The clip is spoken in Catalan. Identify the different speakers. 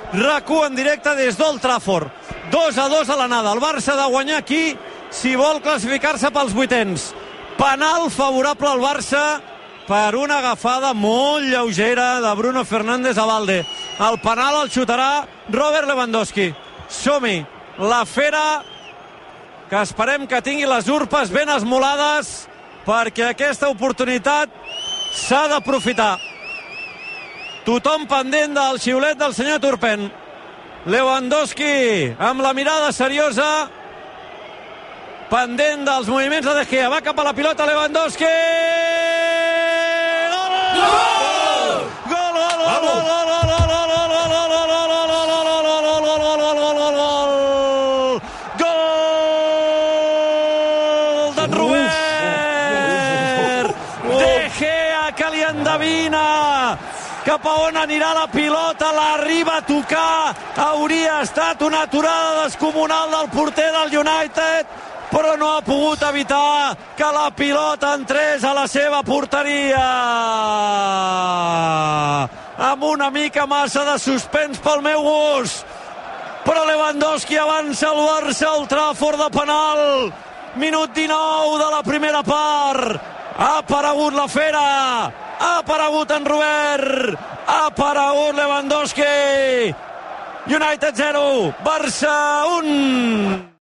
Speaker 1: RAC1 en directe des d'Old Trafford. 2-2 a l'anada. El Barça ha de guanyar aquí si vol classificar-se pels vuitens. Penal favorable al Barça per una agafada molt lleugera de Bruno Fernández a Valde. El penal el xutarà Robert Lewandowski. Som-hi. La Fera, que esperem que tingui les urpes ben esmolades, perquè aquesta oportunitat s'ha d'aprofitar. Tothom pendent del xiulet del senyor Turpin. Lewandowski amb la mirada seriosa, pendent dels moviments de De Gea. Va cap a la pilota Lewandowski. Gol! Gol, gol, gol, gol, gol, gol, gol, d'en Robert. De Gea, que li endevina cap a on anirà la pilota, l'arriba a tocar. Hauria estat una aturada descomunal del porter del United, però no ha pogut evitar que la pilota entrés a la seva porteria. Amb una mica massa de suspens pel meu gust. Però Lewandowski avança al Barça al Trafford de penal. Minut 19 de la primera part. Ha aparegut la Fera, ha aparegut en Robert, ha aparegut Lewandowski. United 0, Barça 1.